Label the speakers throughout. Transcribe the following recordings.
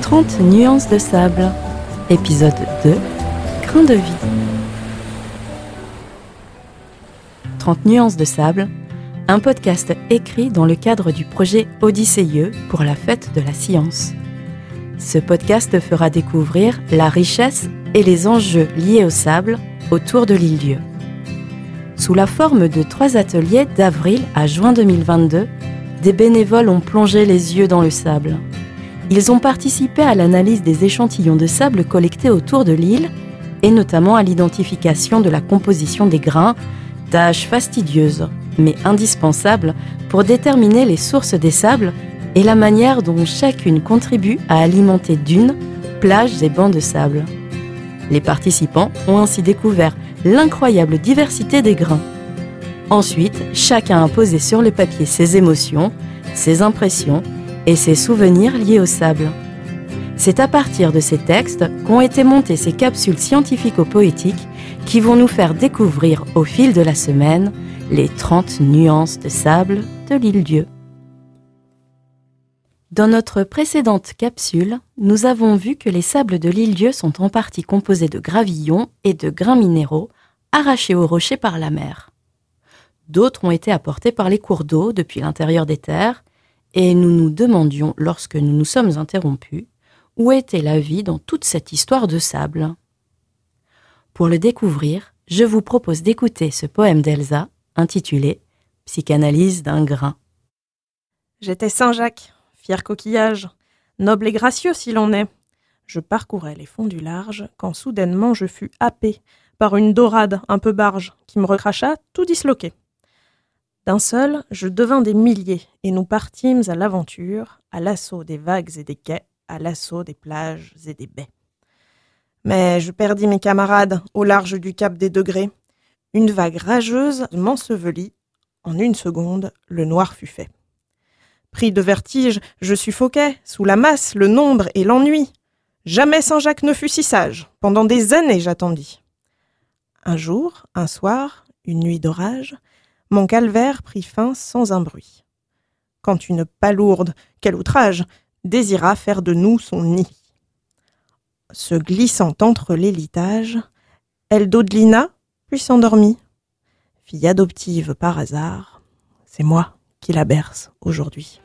Speaker 1: 30 nuances de sable. Épisode 2, grain de vie. 30 nuances de sable, un podcast écrit dans le cadre du projet Odyssée pour la fête de la science. Ce podcast fera découvrir la richesse et les enjeux liés au sable autour de l'île-dieu. Sous la forme de 3 ateliers d'avril à juin 2022, des bénévoles ont plongé les yeux dans le sable. Ils ont participé à l'analyse des échantillons de sable collectés autour de l'île et notamment à l'identification de la composition des grains, tâche fastidieuse mais indispensable pour déterminer les sources des sables et la manière dont chacune contribue à alimenter dunes, plages et bancs de sable. Les participants ont ainsi découvert l'incroyable diversité des grains. Ensuite, chacun a posé sur le papier ses émotions, ses impressions et ses souvenirs liés au sable. C'est à partir de ces textes qu'ont été montées ces capsules scientifico-poétiques qui vont nous faire découvrir au fil de la semaine les 30 nuances de sable de l'île-dieu. Dans notre précédente capsule, nous avons vu que les sables de l'île-dieu sont en partie composés de gravillons et de grains minéraux arrachés aux rochers par la mer. D'autres ont été apportés par les cours d'eau depuis l'intérieur des terres, et nous nous demandions, lorsque nous nous sommes interrompus, où était la vie dans toute cette histoire de sable. Pour le découvrir, je vous propose d'écouter ce poème d'Elsa, intitulé « Psychanalyse d'un grain ».
Speaker 2: J'étais Saint-Jacques, fier coquillage, noble et gracieux s'il en est. Je parcourais les fonds du large, quand soudainement je fus happé par une dorade un peu barge, qui me recracha tout disloqué. D'un seul, je devins des milliers, et nous partîmes à l'aventure, à l'assaut des vagues et des quais, à l'assaut des plages et des baies. Mais je perdis mes camarades au large du cap des Degrés. Une vague rageuse m'ensevelit. En une seconde, le noir fut fait. Pris de vertige, je suffoquais, sous la masse, le nombre et l'ennui. Jamais Saint-Jacques ne fut si sage, pendant des années j'attendis. Un jour, un soir, une nuit d'orage, mon calvaire prit fin sans un bruit. Quand une palourde, quel outrage, désira faire de nous son nid. Se glissant entre les litages, elle dodelina, puis s'endormit. Fille adoptive par hasard, c'est moi qui la berce aujourd'hui.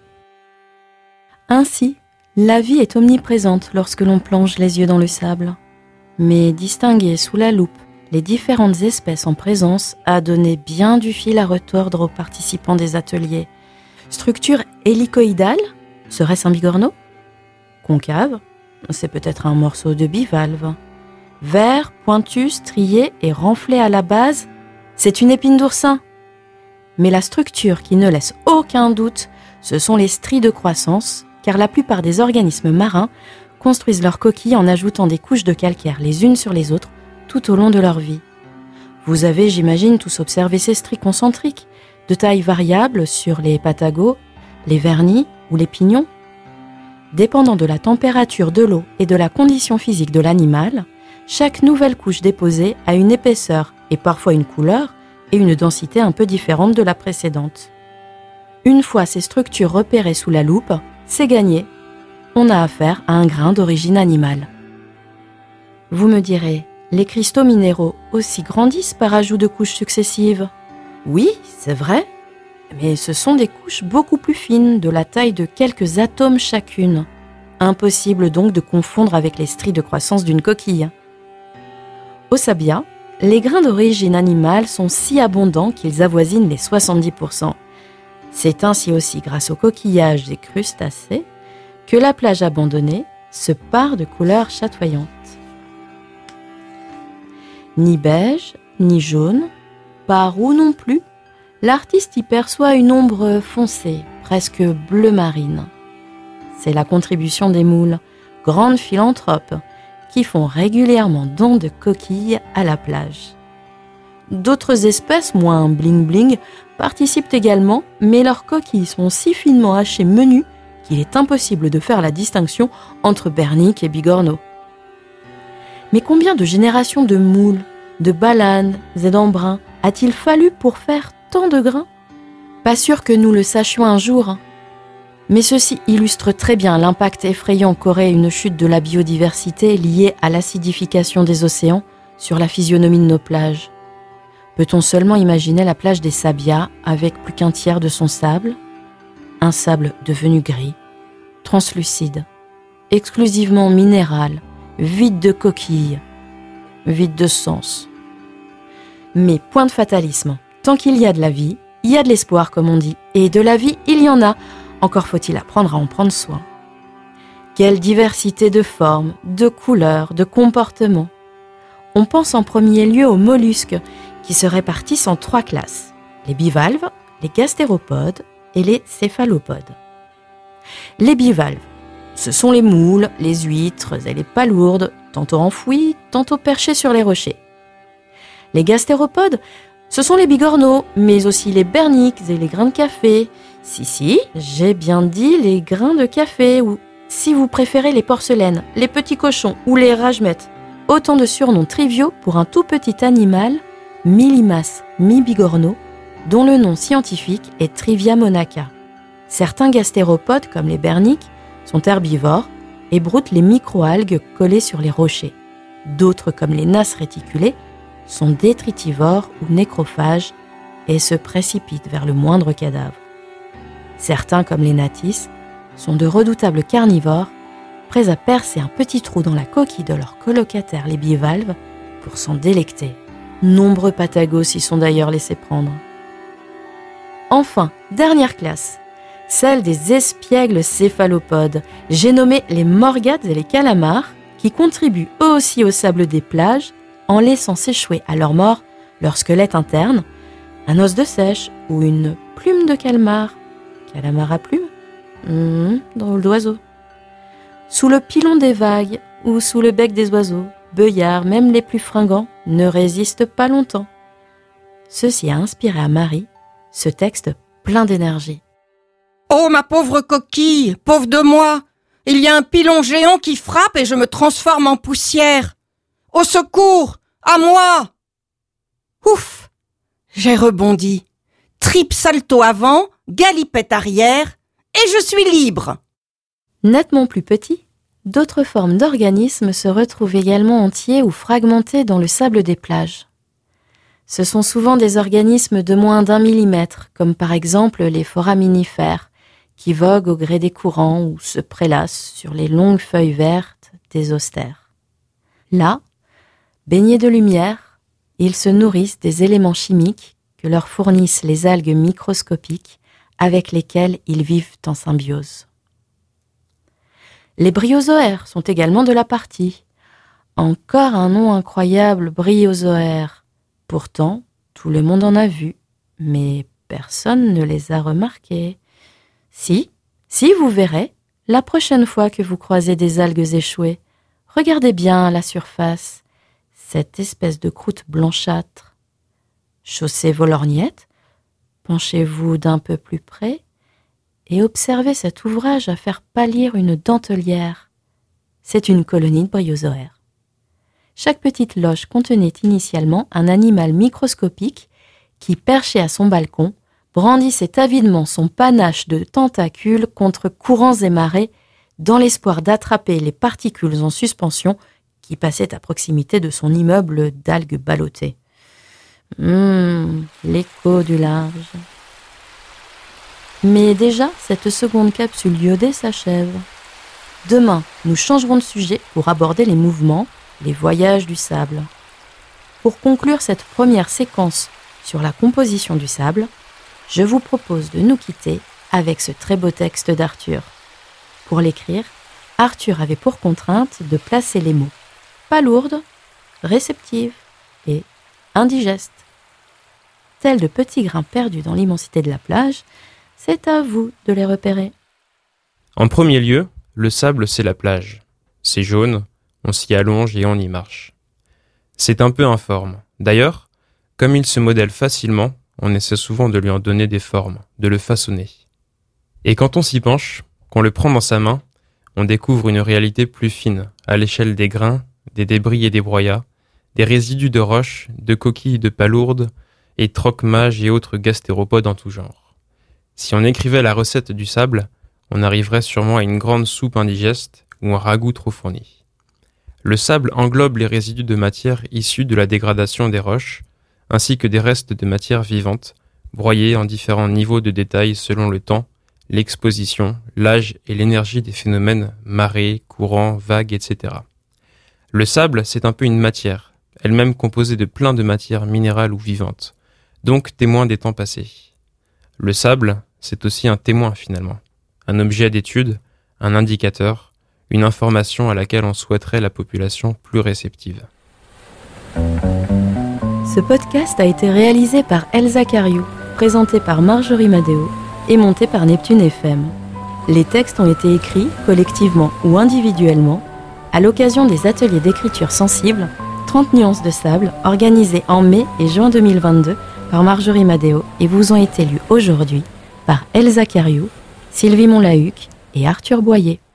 Speaker 1: Ainsi, la vie est omniprésente lorsque l'on plonge les yeux dans le sable. Mais distinguer sous la loupe les différentes espèces en présence a donné bien du fil à retordre aux participants des ateliers. Structure hélicoïdale, serait-ce un bigorneau ? Concave, c'est peut-être un morceau de bivalve. Vert, pointu, strié et renflé à la base, c'est une épine d'oursin. Mais la structure qui ne laisse aucun doute, ce sont les stries de croissance, car la plupart des organismes marins construisent leurs coquilles en ajoutant des couches de calcaire les unes sur les autres tout au long de leur vie. Vous avez, j'imagine, tous observé ces stries concentriques, de taille variable sur les patagos, les vernis ou les pignons. Dépendant de la température de l'eau et de la condition physique de l'animal, chaque nouvelle couche déposée a une épaisseur et parfois une couleur et une densité un peu différente de la précédente. Une fois ces structures repérées sous la loupe, c'est gagné. On a affaire à un grain d'origine animale. Vous me direz, les cristaux minéraux aussi grandissent par ajout de couches successives ? Oui, c'est vrai, mais ce sont des couches beaucoup plus fines, de la taille de quelques atomes chacune. Impossible donc de confondre avec les stries de croissance d'une coquille. Au Sabia, les grains d'origine animale sont si abondants qu'ils avoisinent les 70%. C'est ainsi aussi grâce aux coquillages et crustacés que la plage abandonnée se pare de couleurs chatoyantes. Ni beige, ni jaune, pas roux non plus, l'artiste y perçoit une ombre foncée, presque bleu marine. C'est la contribution des moules, grandes philanthropes, qui font régulièrement don de coquilles à la plage. D'autres espèces moins bling-bling participent également, mais leurs coquilles sont si finement hachées menues qu'il est impossible de faire la distinction entre bernique et bigorneau. Mais combien de générations de moules, de balanes et d'embrins a-t-il fallu pour faire tant de grains ? Pas sûr que nous le sachions un jour. Mais ceci illustre très bien l'impact effrayant qu'aurait une chute de la biodiversité liée à l'acidification des océans sur la physionomie de nos plages. Peut-on seulement imaginer la plage des Sabias avec plus qu'un tiers de son sable ? Un sable devenu gris, translucide, exclusivement minéral, vide de coquilles, vide de sens. Mais point de fatalisme, tant qu'il y a de la vie, il y a de l'espoir comme on dit, et de la vie il y en a, encore faut-il apprendre à en prendre soin. Quelle diversité de formes, de couleurs, de comportements. On pense en premier lieu aux mollusques qui se répartissent en 3 classes, les bivalves, les gastéropodes et les céphalopodes. Les bivalves, ce sont les moules, les huîtres et les palourdes, tantôt enfouis, tantôt perchés sur les rochers. Les gastéropodes, ce sont les bigorneaux, mais aussi les berniques et les grains de café. Si, j'ai bien dit les grains de café, ou si vous préférez les porcelaines, les petits cochons ou les rajmettes. Autant de surnoms triviaux pour un tout petit animal, mi-limace, mi-bigorneau, dont le nom scientifique est Trivia monaca. Certains gastéropodes, comme les berniques, sont herbivores et broutent les microalgues collées sur les rochers. D'autres, comme les nasses réticulées, sont détritivores ou nécrophages et se précipitent vers le moindre cadavre. Certains, comme les natis, sont de redoutables carnivores, prêts à percer un petit trou dans la coquille de leurs colocataires les bivalves pour s'en délecter. Nombreux patagos s'y sont d'ailleurs laissés prendre. Enfin, dernière classe, celle des espiègles céphalopodes, j'ai nommé les morgades et les calamars, qui contribuent eux aussi au sable des plages en laissant s'échouer à leur mort leur squelette interne, un os de sèche ou une plume de calmar. Calamar à plume ? Drôle d'oiseau. Sous le pilon des vagues ou sous le bec des oiseaux, Beuillard, même les plus fringants, ne résistent pas longtemps. Ceci a inspiré à Marie ce texte plein d'énergie.
Speaker 3: Oh, ma pauvre coquille, pauvre de moi! Il y a un pilon géant qui frappe et je me transforme en poussière. Au secours! À moi! Ouf! J'ai rebondi. Trip salto avant, galipette arrière, et je suis libre.
Speaker 1: Nettement plus petit, d'autres formes d'organismes se retrouvent également entiers ou fragmentés dans le sable des plages. Ce sont souvent des organismes de moins d'1 millimètre, comme par exemple les foraminifères, qui voguent au gré des courants ou se prélassent sur les longues feuilles vertes des austères. Là, baignés de lumière, ils se nourrissent des éléments chimiques que leur fournissent les algues microscopiques avec lesquelles ils vivent en symbiose. Les bryozoaires sont également de la partie. Encore un nom incroyable, bryozoaires. Pourtant, tout le monde en a vu, mais personne ne les a remarqués. Si, vous verrez, la prochaine fois que vous croisez des algues échouées, regardez bien à la surface, cette espèce de croûte blanchâtre. Chaussez vos lorgnettes, penchez-vous d'un peu plus près et observez cet ouvrage à faire pâlir une dentelière. C'est une colonie de bryozoaires. Chaque petite loge contenait initialement un animal microscopique qui, perché à son balcon, brandissait avidement son panache de tentacules contre courants et marées dans l'espoir d'attraper les particules en suspension qui passaient à proximité de son immeuble d'algues ballottées. L'écho du large. Mais déjà, cette seconde capsule iodée s'achève. Demain, nous changerons de sujet pour aborder les mouvements, les voyages du sable. Pour conclure cette première séquence sur la composition du sable, je vous propose de nous quitter avec ce très beau texte d'Arthur. Pour l'écrire, Arthur avait pour contrainte de placer les mots palourde, réceptive et indigeste. Tels de petits grains perdus dans l'immensité de la plage, c'est à vous de les repérer.
Speaker 4: En premier lieu, le sable, c'est la plage. C'est jaune, on s'y allonge et on y marche. C'est un peu informe. D'ailleurs, comme il se modèle facilement, on essaie souvent de lui en donner des formes, de le façonner. Et quand on s'y penche, qu'on le prend dans sa main, on découvre une réalité plus fine, à l'échelle des grains, des débris et des broyats, des résidus de roches, de coquilles de palourdes, et troc-mages et autres gastéropodes en tout genre. Si on écrivait la recette du sable, on arriverait sûrement à une grande soupe indigeste ou un ragoût trop fourni. Le sable englobe les résidus de matière issus de la dégradation des roches, ainsi que des restes de matière vivante, broyés en différents niveaux de détail selon le temps, l'exposition, l'âge et l'énergie des phénomènes marées, courants, vagues, etc. Le sable, c'est un peu une matière, elle-même composée de plein de matières minérales ou vivantes, donc témoin des temps passés. Le sable, c'est aussi un témoin finalement, un objet d'étude, un indicateur, une information à laquelle on souhaiterait la population plus réceptive.
Speaker 1: Ce podcast a été réalisé par Elsa Cariou, présenté par Marjorie Madéo et monté par Neptune FM. Les textes ont été écrits, collectivement ou individuellement, à l'occasion des ateliers d'écriture sensible 30 nuances de sable organisés en mai et juin 2022 par Marjorie Madéo et vous ont été lus aujourd'hui par Elsa Cariou, Sylvie Monlahuc et Arthur Boyer.